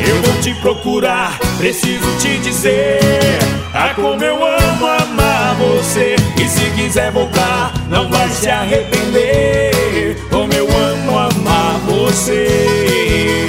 Eu vou te procurar, preciso te dizer como eu amo amar você. E se quiser voltar, não vai se arrepender. Como eu amo amar você.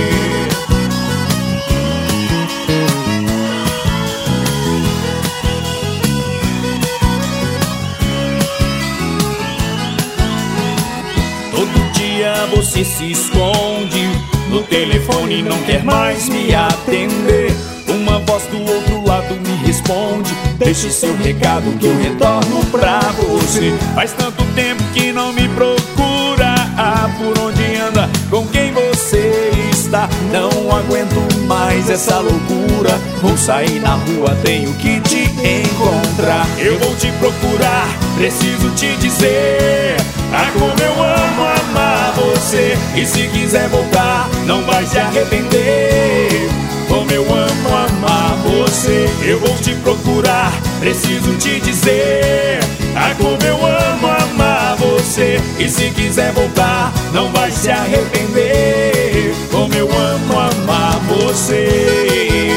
Todo dia você se esconde no telefone, não quer mais me atender. Uma voz do outro lado me responde: deixe seu recado que eu retorno pra você. Faz tanto tempo que não me procura, por onde anda, com quem você está. Não aguento mais essa loucura, vou sair na rua, tenho que te encontrar. Eu vou te procurar, preciso te dizer como eu amo amar você. E se quiser voltar, não vai se arrepender. Como eu amo amar você. Eu vou te procurar, preciso te dizer como eu amo amar você. E se quiser voltar, não vai se arrepender. Como eu amo amar você.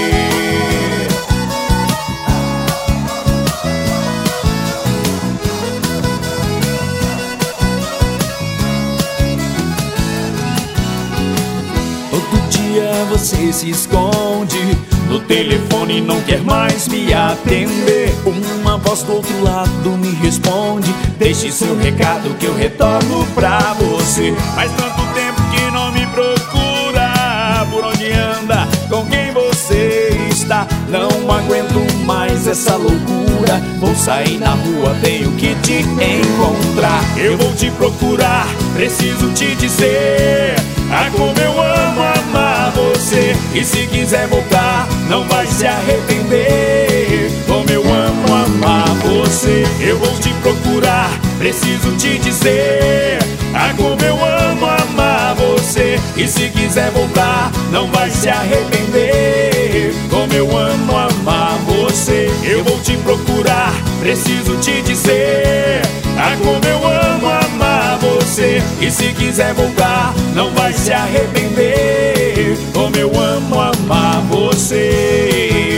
Todo dia você se esconde no telefone, não quer mais me atender. Uma voz do outro lado me responde: deixe seu recado que eu retorno pra você. Faz tanto tempo que não me procura, por onde anda, com quem você está. Não aguento mais essa loucura, vou sair na rua, tenho que te encontrar. Eu vou te procurar, preciso te dizer como eu amo amar você. E se quiser voltar, não vai se arrepender. Como eu amo amar você. Eu vou te procurar, preciso te dizer como eu amo amar você. E se quiser voltar, não vai se arrepender. Como eu amo amar você. Eu vou te procurar, preciso te dizer como eu amo amar você. E se quiser voltar, não vai se arrepender. Como eu amo amar você.